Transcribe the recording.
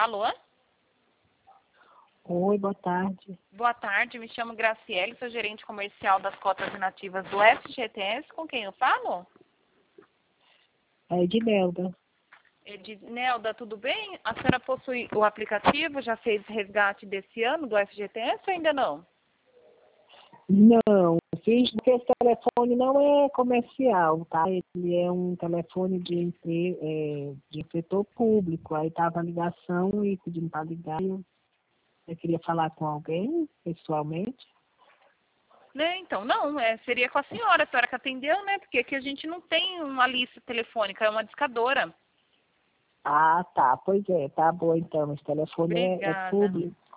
Alô? Oi, boa tarde. Boa tarde, me chamo Graciele, sou gerente comercial das cotas inativas do FGTS. Com quem eu falo? É Edinelda. Edinelda, tudo bem? A senhora possui o aplicativo, já fez resgate desse ano do FGTS ou ainda não? Não, fiz porque esse telefone não é comercial, tá? Ele é um telefone de setor público. Aí tava a ligação e pedindo para ligar. Eu queria falar com alguém pessoalmente. Né, então, não, seria com a senhora que atendeu, né? Porque aqui a gente não tem uma lista telefônica, é uma discadora. Ah, tá. Pois é, tá bom então. Esse telefone é Obrigada. público.